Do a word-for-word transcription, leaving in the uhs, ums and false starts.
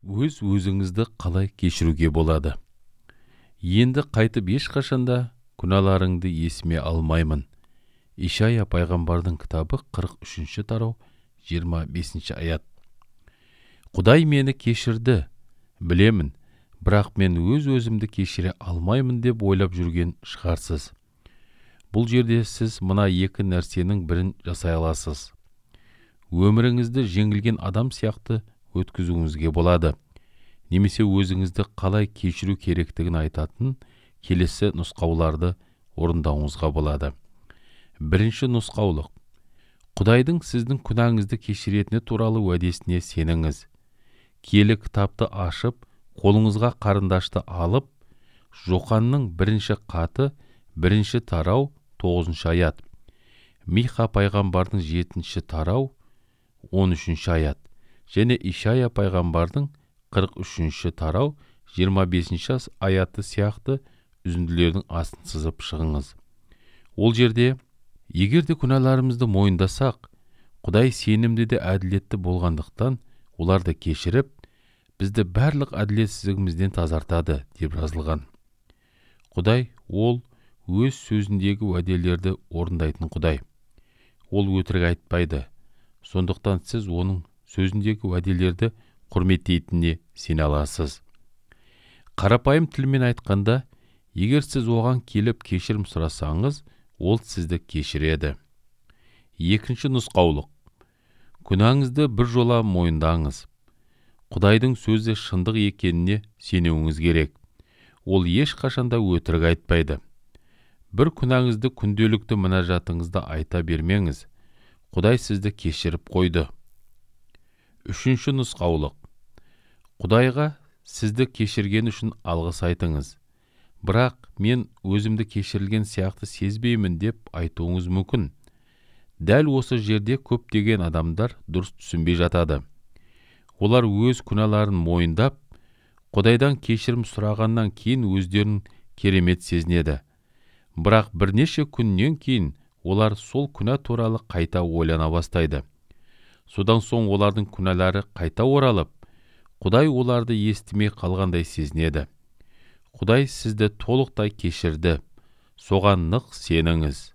өз өзіңізді қалай кешіруге болады? Енді қайтып ешқашанда күнәларыңды есіме алмаймын. Ишая пайғамбардың кітабы қырық үшінші тарау жиырма бесінші аят. Құдай мені кешірді, білемін, бірақ мен өз өзімді кешіре алмаймын деп ойлап жүрген шығарсыз. Бұл жерде сіз мына екі нәрсенің бірін жасай аласыз. Өміріңізді жеңілген адам сияқты өткізуіңізге болады. Немесе өзіңізді қалай кешіру керектігін айтатын келесі нұсқауларды орындауыңызға болады. Бірінші нұсқаулық. Құдайдың сіздің күнәңізді кешіретіні туралы уәдесіне сеніңіз. Киелі кітапты ашып, қолыңызға қарындашты алып, Жоқанның бірінші қаты, бірінші тарау, тоғызыншы аят. Миха пайғамбардың жетінші тарау, он үшінші аят. Және Ишая пайғамбардың қырық үшінші тарау, жиырма бесінші аяты сияқты үзінділердің астын сызып шығыңыз. Ол жерде, егер де күнәларымызды мойындасақ, Құдай сенімді де әділетті болғандықтан, оларды кешіріп, бізді барлық әділетсіздігімізден тазартады деп жазылған. Құдай, ол өз сөзіндегі уәделерді орындайтын Құдай. Ол өтірік айтпайды. Сондықтан сіз оның сөзіндегі уәделерді құрметтейтініне сене аласыз. Қарапайым тілмен айтқанда, егер сіз оған келіп кешірім сұрасаңыз, ол сізді кешіреді. Екінші нұсқаулық. Күнәңізді бір жола мойындаңыз. Құдайдың сөзі шындық екеніне сенуіңіз керек. Ол ешқашанда өтірік айтпайды. Бір күнәңізді күнделікті мінәжатыңызда айта бермеңіз. Құдай сізді кешіріп қойды. Үшінші нұсқаулық. Құдайға сізді кешірген үшін алғыс айтыңыз. Бірақ мен өзімді кешірілген сияқты сезбеймін деп айтуыңыз мүмкін. Дәл осы жерде көптеген адамдар дұрыс түсінбей жатады. Олар өз күнәларын мойындап, Құдайдан кешірім сұрағаннан кейін өздерін керемет сезінеді. Бірақ бірнеше күннен кейін олар сол күнә туралы қайта ойлана бастайды. Содан соң олардың күнәлары қайта оралып, Құдай оларды естімей қалғандай сезінеді. Құдай сізді толықтай кешірді. Соған нық сеніңіз.